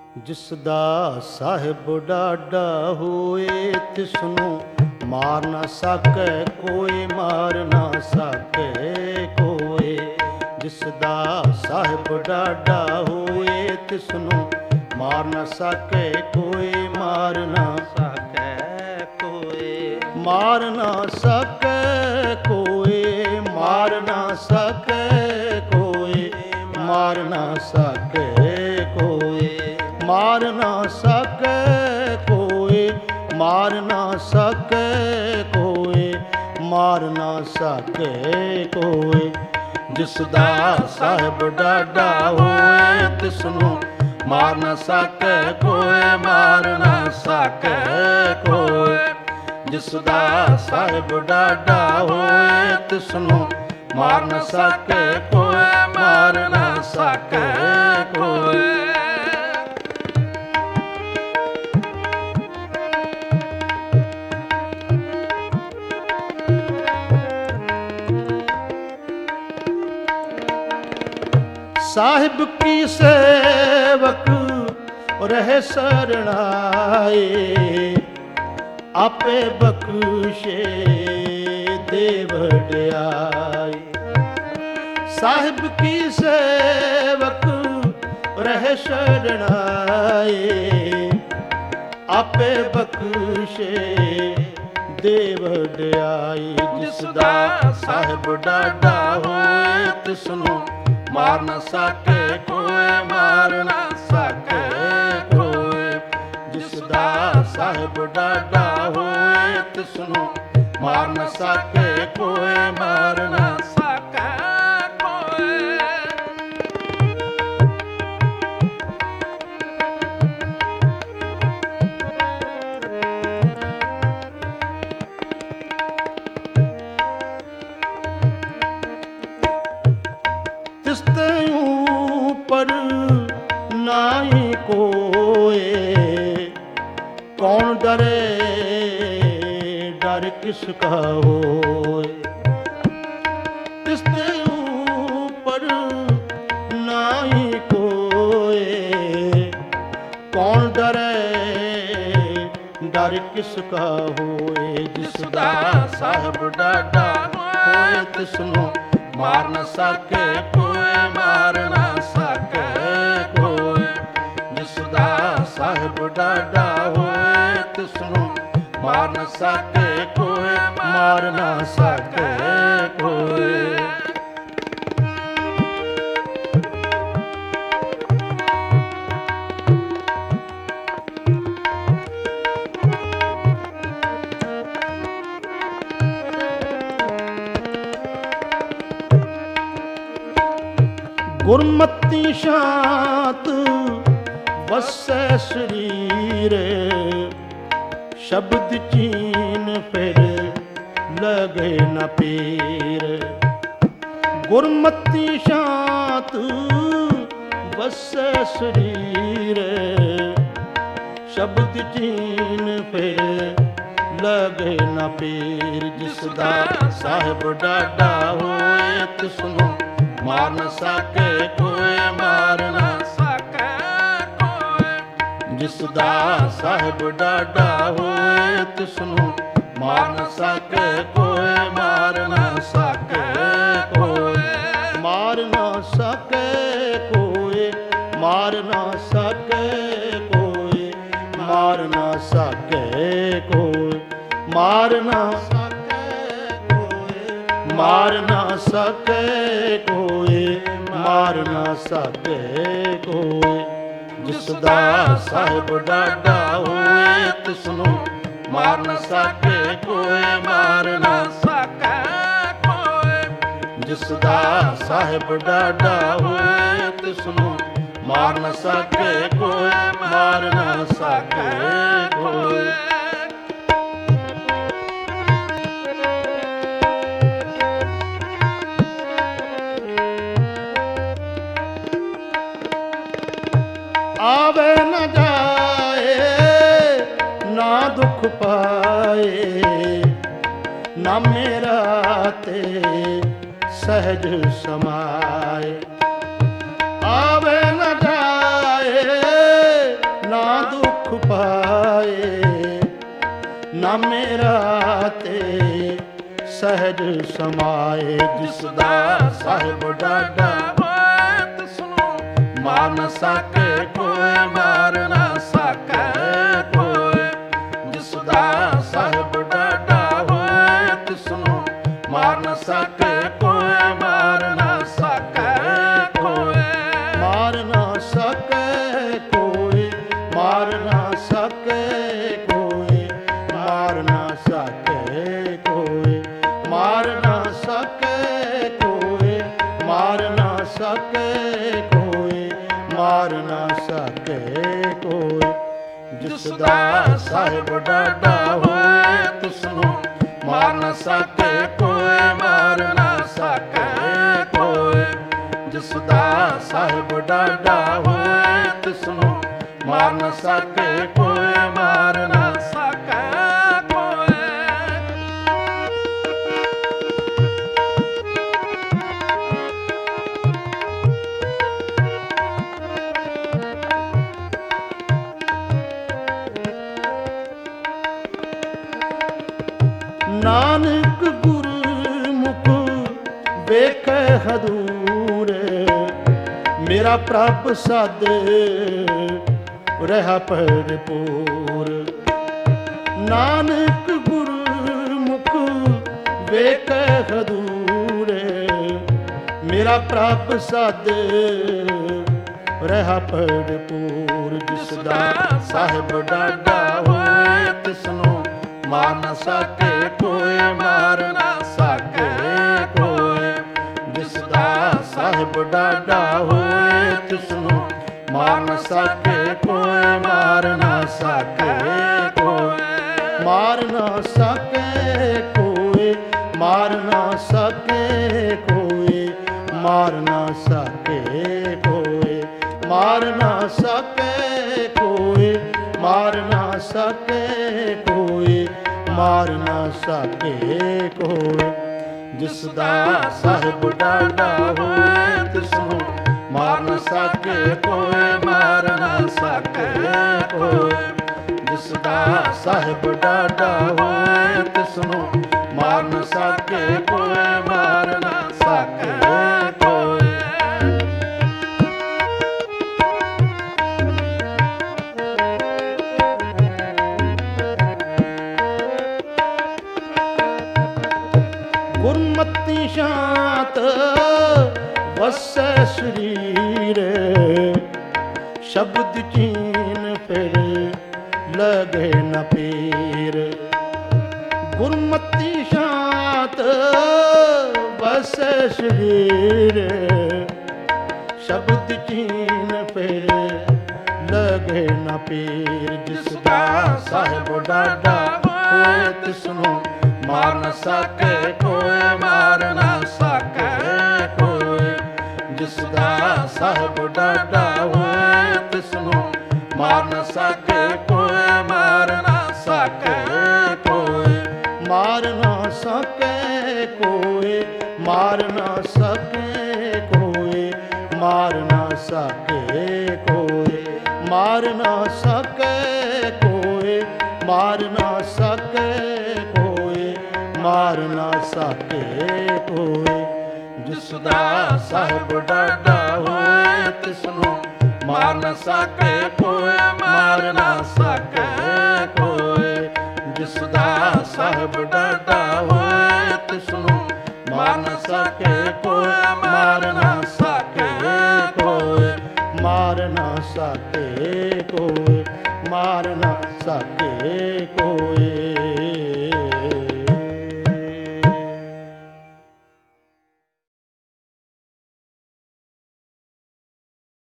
ਜਿਸ ਦਾ ਸਾਹਿਬ ਡਾਢਾ ਹੋਏ ਤਿਸਨੂੰ ਮਾਰ ਨਾ ਸਕੈ ਕੋਈ, ਮਾਰ ਨਾ ਸਕੈ ਕੋਈ। ਜਿਸ ਦਾ ਸਾਹਿਬ ਡਾਢਾ ਹੋਏ ਤਿਸਨੂੰ ਮਾਰ ਨਾ ਸਕੈ ਕੋਈ, ਮਾਰ ਨਾ ਸਕੈ ਕੋਈ। ਮਾਰ ਨਾ ਸਕੈ ਕੋਈ, ਮਾਰ ਨਾ ਸਕੈ ਕੋਈ, ਮਾਰ ਨਾ ਸਕੈ ਕੋਈ, ਮਾਰ ਨਾ ਸਕੈ ਕੋਈ, ਮਾਰ ਨਾ ਸਕੈ ਕੋਈ, ਮਾਰ ਨਾ ਸਕੈ ਕੋਈ। ਜਿਸ ਦਾ ਸਾਹਿਬ ਡਾਢਾ ਹੋਏ ਤਿਸਨੂੰ ਮਾਰ ਨਾ ਸਕੈ ਕੋਈ, ਮਾਰ ਨਾ ਸਕੈ ਕੋਈ। ਜਿਸ ਦਾ ਸਾਹਿਬ ਡਾਢਾ ਹੋਏ ਤਿਸਨੂੰ ਮਾਰ ਨਾ ਸਕੈ ਕੋਈ, ਮਾਰ ਨਾ ਸਕੈ ਕੋਈ। ਸਾਹਿਬ ਕੀ ਸੇਵਕ ਰਹਿ ਸਰਣਾਏ, ਆਪੇ ਬਖਸ਼ੇ ਦੇ ਵਡਿਆਈ। ਸਾਹਿਬ ਕੀ ਸੇਵਕ ਰਹਿ ਸਰਣਾਏ, ਆਪੇ ਬਖਸ਼ੇ ਦੇ ਵਡਿਆਈ। ਜਿਸ ਦਾ ਸਾਹਿਬ ਡਾਢਾ ਹੋਏ ਤਿਸਨੂੰ ਮਾਰ ਨਾ ਸਕੈ ਕੋਈ, ਮਾਰ ਨਾ ਸਕੈ ਕੋਈ। ਜਿਸ ਦਾ ਸਾਹਿਬ ਡਾਢਾ ਹੋਏ ਤਿਸਨੂੰ ਮਾਰ ਨਾ ਸਕੈ ਕੋਈ, ਮਾਰ ਨਾ ਸਕੈ ਕੋਈ। ਤਿਸ ਤੇ ਊਪਰ ਨਾਹੀ ਕੋਏ, ਕੌਣ ਡਰੇ ਡਰ ਕਿਸ ਕਾ ਹੋਏ। ਤਿਸ ਤੇ ਊਪਰ ਨਾਹੀ ਕੋਏ, ਕੌਣ ਡਰੇ ਡਰ ਕਿਸ ਕਾ ਹੋਏ। ਜਿਸ ਦਾ ਸਾਹਿਬ ਡਾਢਾ ਹੋਏ ਤਿਸਨੂੰ ਮਾਰ ਨਾ ਸਕੈ ਕੋਈ, ਮਾਰ ਨਾ ਸਕੈ ਕੋਈ। ਜਿਸ ਦਾ ਸਾਹਿਬ ਡਾਢਾ ਹੋਏ ਤਿਸਨੂੰ ਮਾਰ ਨਾ ਸਕੈ ਕੋਈ, ਮਾਰ ਨਾ ਸਕੈ ਕੋਈ। ਗੁਰਮਤਿ ਸ਼ਾਂਤ ਵਸੈ ਸਰੀਰ, ਸ਼ਬਦ ਚੀਨ ਫਿਰ ਲਗੇ ਨ ਪੀਰ। ਗੁਰਮਤਿ ਸ਼ਾਂਤ ਵਸੈ ਸਰੀਰ, ਸ਼ਬਦ ਚੀਨ ਫਿਰ ਲਗੇ ਨ ਪੀਰ। ਜਿਸ ਦਾ ਸਾਹਿਬ ਡਾਢਾ ਹੋਏ ਤਿਸਨੂੰ ਮਾਰ ਨਾ ਸਕੈ ਕੋਈ, ਮਾਰ ਨਾ ਸਕੈ ਕੋਈ। ਜਿਸ ਦਾ ਸਾਹਿਬ ਡਾਢਾ ਹੋਏ ਤਿਸਨੂੰ ਮਾਰ ਨਾ ਸਕੈ ਕੋਈ, ਮਾਰ ਨਾ ਸਕੈ ਕੋਈ। ਮਾਰ ਨਾ ਸਕੈ ਕੋਈ, ਮਾਰ ਨਾ ਸਕੈ ਕੋਈ, ਮਾਰ ਨਾ ਸਕੈ ਕੋਈ। ਮਾਰ ਨਾ ਮਾਰ ਨਾ ਸਕੈ ਕੋਈ, ਮਾਰ ਨਾ ਸਕੈ ਕੋਈ। ਜਿਸ ਦਾ ਸਾਹਿਬ ਡਾਢਾ ਹੋਏ ਤਿਸਨੂੰ ਮਾਰ ਨਾ ਸਕੈ ਕੋਈ, ਮਾਰ ਨਾ ਸਕੈ ਕੋਈ। ਜਿਸ ਦਾ ਸਾਹਿਬ ਡਾਢਾ ਹੋਏ ਤਿਸਨੂੰ ਮਾਰ ਨਾ ਸਕੈ ਕੋਈ, ਮਾਰ ਨਾ ਸਕੈ ਕੋਈ। ਆਵੇ ਨ ਜਾਏ ਨਾ ਦੁਖ ਪਾਏ, ਨਾ ਮੇਰਾ ਤੇ ਸਹਿਜ ਸਮਾਏ। ਆਵੇ ਨ ਜਾਏ ਮੇਰਾ ਤੇ ਸਹਿਜ ਸਮਾਏ। ਜਿਸ ਦਾ ਸਾਹਿਬ ਡਾਢਾ ਹੋਏ ਤਿਸਨੂੰ ਮਾਰ ਨਾ ਸਕੇ ਕੋਇ, ਮਾਰ ਨਾ ਸਕੇ ਕੋਇ। ਜਿਸ ਦਾ ਸਾਹਿਬ ਡਾਢਾ ਹੋਏ ਤਿਸਨੂੰ ਮਾਰ ਨਾ ਸਕੇ ਕੋਇ, ਮਾਰ ਨਾ ਸਕੇ ਕੋਇ। ਮਾਰ ਨਾ ਸਕੇ ਕੋਈ, ਮਾਰ ਨਾ ਸਕੇ ਕੋਈ, ਮਾਰ ਨਾ ਸਕੇ ਕੋਈ, ਮਾਰ ਨਾ ਸਕੇ ਕੋਈ, ਮਾਰ ਨਾ ਸਕੇ ਕੋਈ, ਮਾਰ ਨਾ ਸਕੇ ਕੋਈ। ਜਿਸ ਦਾ ਸਾਹਿਬ ਡਾਢਾ ਹੋਏ ਤਿਸਨੂੰ ਮਾਰ ਨਾ ਸਕੇ ਕੋਇ, ਮਾਰ ਨਾ ਸਕੇ ਕੋਇ। ਜਿਸ ਦਾ ਸਾਹਿਬ ਡਾਢਾ ਹੋਏ ਤਿਸਨੂੰ ਮਾਰ ਨਾ ਸਕੇ ਕੋਇ, ਮਾਰ ਨਾ ਸਕੇ ਕੋਇ। ਨਾਨਕ ਗੁਰਮੁਖ ਵੇਖੈ ਹਦੂਰ, ਮੇਰਾ ਪ੍ਰਭ ਸਦ ਰਹਿ ਭਰਪੂਰ। ਨਾਨਕ ਗੁਰਮੁਖ ਵੇਖੈ ਹਦੂਰ, ਮੇਰਾ ਪ੍ਰਭ ਸਦ ਰਹਿ ਭਰਪੂਰ। ਜਿਸ ਦਾ ਸਾਹਿਬ ਡਾਢਾ ਹੋਏ ਤਿਸਨੂੰ ਮਾਰ ਨਾ ਸਕੇ ਕੋਇ, ਮਾਰ ਨਾ ਸਕੇ ਕੋਇ। ਜਿਸ ਦਾ ਸਾਹਿਬ ਡਾਢਾ ਹੋਏ ਤਿਸਨੂੰ ਮਾਰ ਨਾ ਸਕੇ ਕੋਇ, ਮਾਰ ਨਾ ਸਕੇ ਕੋਇ। ਮਾਰ ਨਾ ਸਕੇ ਕੋਈ, ਮਾਰ ਨਾ ਸਕੇ ਕੋਈ, ਮਾਰ ਨਾ ਸਕੇ ਕੋਈ, ਮਾਰ ਨਾ ਸਕੇ ਕੋਈ, ਮਾਰ ਨਾ ਸਕੇ ਕੋਈ, ਮਾਰ ਨਾ ਸਕੇ ਕੋਈ। ਜਿਸ ਦਾ ਸਾਹਿਬ ਡਾਢਾ ਹੋਏ ਤਿਸਨੂੰ ਮਾਰ ਨਾ ਸਕੇ ਕੋਇ, ਮਾਰ ਨਾ ਸਕੇ ਕੋਇ। ਜਿਸ ਦਾ ਸਾਹਿਬ ਡਾਢਾ ਹੋਏ ਤਿਸਨੂੰ ਮਾਰ ਨਾ ਸਕੇ ਕੋਇ, ਮਾਰ ਨਾ ਸਕੇ ਕੋਇ। ਗੁਰਮਤਿ ਸ਼ਾਂਤ ਵਸੈ ਸਰੀਰ, ਸ਼ਬਦ ਚੀਨ ਫਿਰ ਲਗੇ ਨ ਪੀਰ। ਗੁਰਮਤਿ ਸ਼ਾਂਤ ਵਸੈ ਸਰੀਰ, ਸ਼ਬਦ ਚੀਨ ਫਿਰ ਲਗੇ ਨ ਪੀਰ। ਜਿਸ ਦਾ ਸਾਹਿਬ ਡਾਢਾ ਹੋਏ ਤਿਸਨੂੰ ਮਾਰ ਨਾ ਸਕੇ ਕੋਇ, ਮਾਰ ਨਾ ਸਕੇ ਕੋਇ। ਜਿਸ ਦਾ ਸਾਹਿਬ ਡਾਢਾ ਹੋਏ ਤਿਸਨੂੰ ਮਾਰ ਨਾ ਸਕੇ ਕੋਇ, ਮਾਰ ਨਾ ਸਕੇ ਕੋਇ। ਮਾਰ ਨਾ ਸਕੇ ਕੋਈ, ਮਾਰ ਨਾ ਸਕੇ ਕੋਈ, ਮਾਰ ਨਾ ਸਕੇ ਕੋਈ, ਮਾਰ ਨਾ ਸਕੇ ਕੋਈ, ਮਾਰ ਨਾ ਸਕੇ ਕੋਈ, ਮਾਰ ਨਾ ਸਕੇ ਕੋਈ। ਜਿਸ ਦਾ ਸਾਹਿਬ ਡਾਢਾ ਹੋਏ ਤਿਸਨੂੰ ਮਾਰ ਨਾ ਸਕੇ ਕੋਇ, ਮਾਰ ਨਾ ਸਕੇ ਕੋਇ। ਜਿਸ ਦਾ ਸਾਹਿਬ ਡਾਢਾ ਹੋਏ ਤਿਸਨੂੰ ਮਾਰ ਨਾ ਸਕੇ ਕੋਇ, ਮਾਰ ਨਾ ਸਕੇ ਕੋਇ, ਮਾਰ ਨਾ ਸਕੇ ਕੋਇ, ਮਾਰ ਨਾ ਸਕੇ ਕੋਇ।